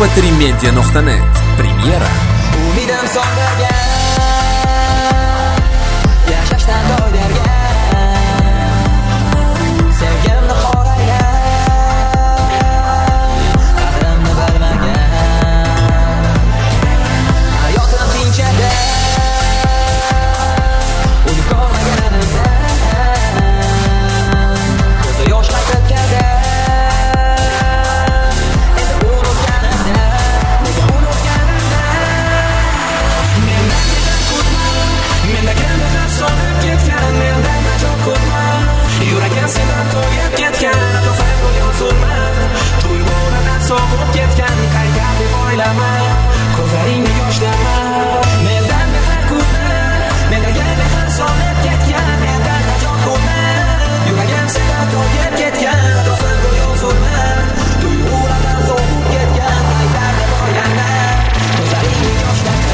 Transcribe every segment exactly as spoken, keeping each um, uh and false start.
em p три media nuqta net Premyera. Umidim sonlarga, yashashdan doylarga, sevganimni qorayga, qadrimni bilmagan, hayotim qiyinchada, uni ko'rmaganimda, ko'zi yosh qaytib sendan to'yib ketgan atrofim yo'zulman tuyg'ulardan so'kib ketgan qayga deb o'ylama ko'zlaringni yoshlama mendan mehr kutma menga mehr solib ketgan mendan najot kutma yuragim sendan to'yib ketgan atrofim yo'zulman tuyg'ulardan so'kib ketgan qayga deb o'ylama ko'zlaringni yoshlama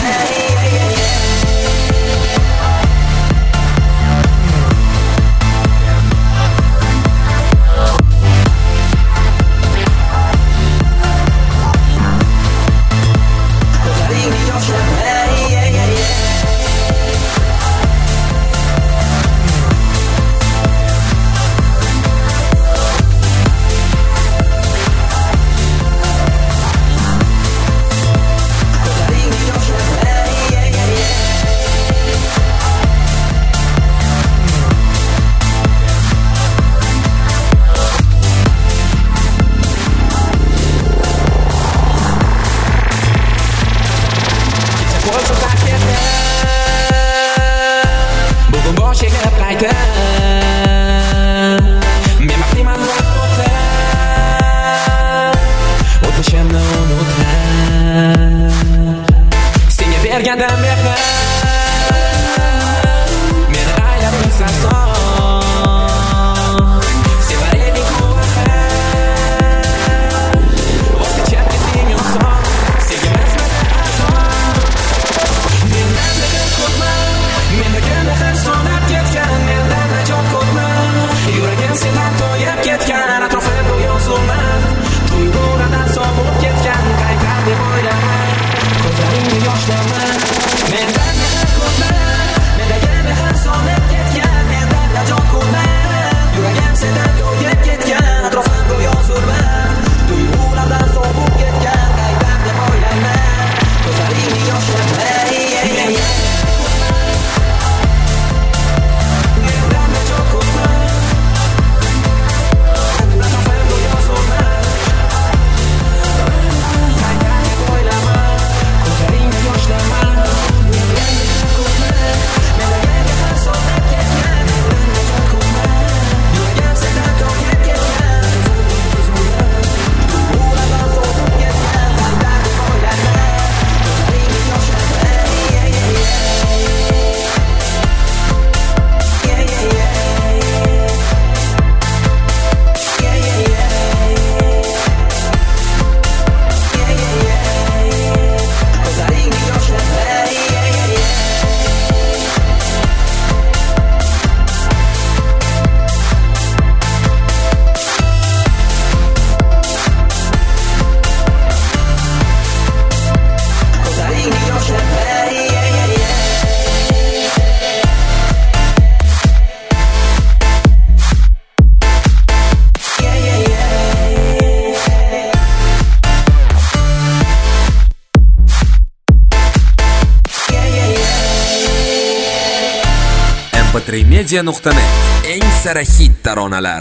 em p три media nuqta net eng sara hit taronalar.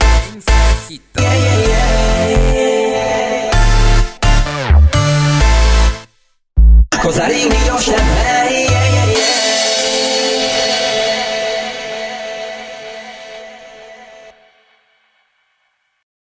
Ko'zlaringni yoshlama